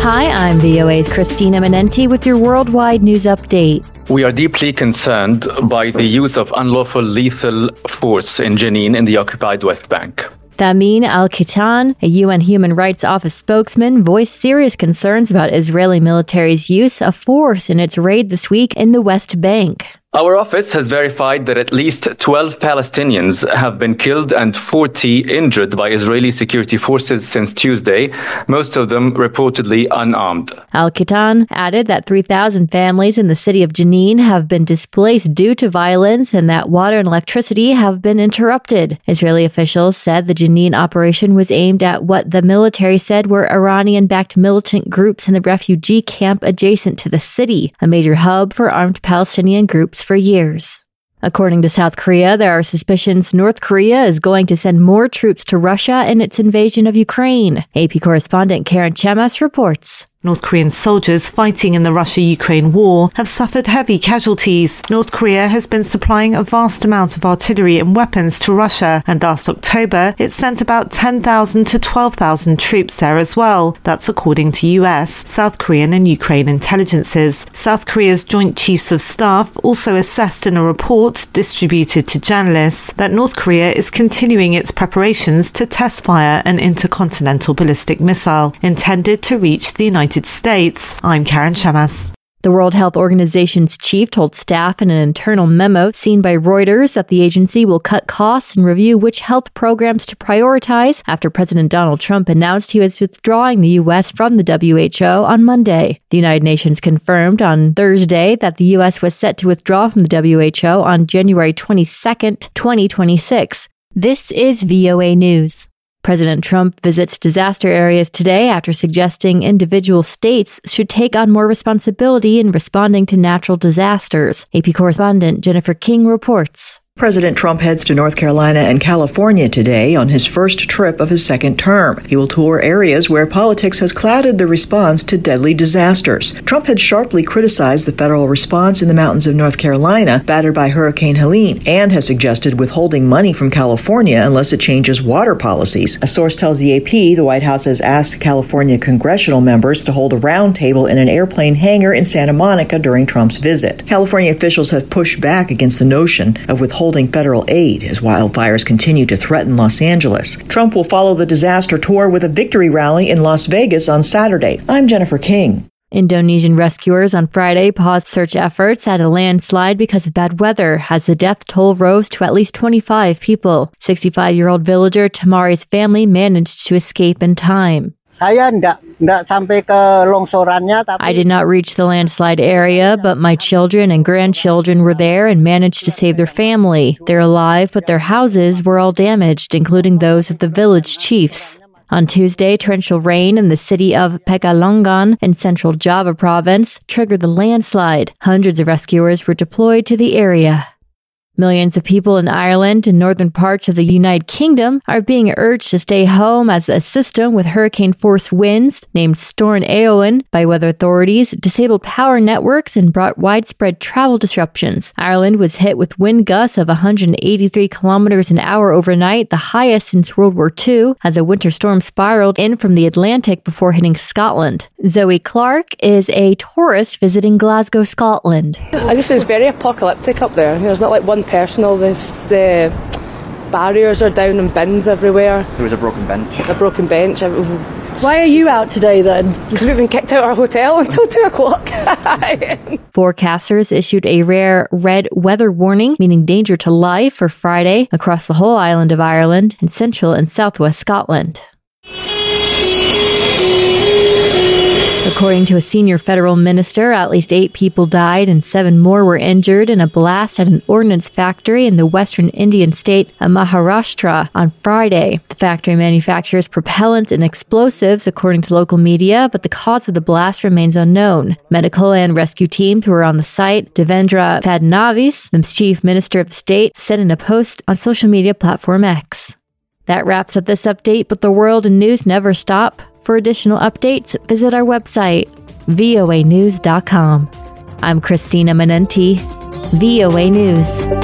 Hi, I'm VOA's Christina Manenti with your worldwide news update. We are deeply concerned by the use of unlawful lethal force in Jenin in the occupied West Bank. Thamin Al-Kitan, a UN Human Rights Office spokesman, voiced serious concerns about Israeli military's use of force in its raid this week in the West Bank. Our office has verified that at least 12 Palestinians have been killed and 40 injured by Israeli security forces since Tuesday, most of them reportedly unarmed. Al-Kitan added that 3,000 families in the city of Jenin have been displaced due to violence and that water and electricity have been interrupted. Israeli officials said the Jenin operation was aimed at what the military said were Iranian-backed militant groups in the refugee camp adjacent to the city, a major hub for armed Palestinian groups for years. According to South Korea, there are suspicions North Korea is going to send more troops to Russia in its invasion of Ukraine. AP correspondent Karen Chemas reports. North Korean soldiers fighting in the Russia-Ukraine war have suffered heavy casualties. North Korea has been supplying a vast amount of artillery and weapons to Russia, and last October it sent about 10,000 to 12,000 troops there as well. That's according to US, South Korean and Ukraine intelligences. South Korea's Joint Chiefs of Staff also assessed in a report distributed to journalists that North Korea is continuing its preparations to test fire an intercontinental ballistic missile intended to reach the United States. I'm Karen Chemas. The World Health Organization's chief told staff in an internal memo seen by Reuters that the agency will cut costs and review which health programs to prioritize after President Donald Trump announced he was withdrawing the U.S. from the WHO on Monday. The United Nations confirmed on Thursday that the U.S. was set to withdraw from the WHO on January 22, 2026. This is VOA News. President Trump visits disaster areas today after suggesting individual states should take on more responsibility in responding to natural disasters. AP correspondent Jennifer King reports. President Trump heads to North Carolina and California today on his first trip of his second term. He will tour areas where politics has clouded the response to deadly disasters. Trump had sharply criticized the federal response in the mountains of North Carolina, battered by Hurricane Helene, and has suggested withholding money from California unless it changes water policies. A source tells the AP the White House has asked California congressional members to hold a roundtable in an airplane hangar in Santa Monica during Trump's visit. California officials have pushed back against the notion of withholding federal aid as wildfires continue to threaten Los Angeles. Trump will follow the disaster tour with a victory rally in Las Vegas on Saturday. I'm Jennifer King. Indonesian rescuers on Friday paused search efforts at a landslide because of bad weather as the death toll rose to at least 25 people. 65-year-old villager Tamari's family managed to escape in time. I did not reach the landslide area, but my children and grandchildren were there and managed to save their family. They're alive, but their houses were all damaged, including those of the village chiefs. On Tuesday, torrential rain in the city of Pekalongan in central Java province triggered the landslide. Hundreds of rescuers were deployed to the area. Millions of people in Ireland and northern parts of the United Kingdom are being urged to stay home as a system with hurricane-force winds, named Storm Éowyn by weather authorities, disabled power networks and brought widespread travel disruptions. Ireland was hit with wind gusts of 183 kilometers an hour overnight, the highest since World War II, as a winter storm spiraled in from the Atlantic before hitting Scotland. Zoe Clark is a tourist visiting Glasgow, Scotland. I just think it's very apocalyptic up there. There's not like one personal, the barriers are down and bins everywhere. There was a broken bench. Why are you out today then? Because we've been kicked out of our hotel until 2 o'clock. Forecasters issued a rare red weather warning, meaning danger to life, for Friday across the whole island of Ireland and central and southwest Scotland. According to a senior federal minister, at least 8 people died and 7 more were injured in a blast at an ordnance factory in the western Indian state of Maharashtra on Friday. The factory manufactures propellants and explosives, according to local media, but the cause of the blast remains unknown. Medical and rescue teams who were on the site, Devendra Fadnavis, the chief minister of the state, said in a post on social media platform X. That wraps up this update, but the world and news never stop. For additional updates, visit our website, voanews.com. I'm Christina Manenti, VOA News.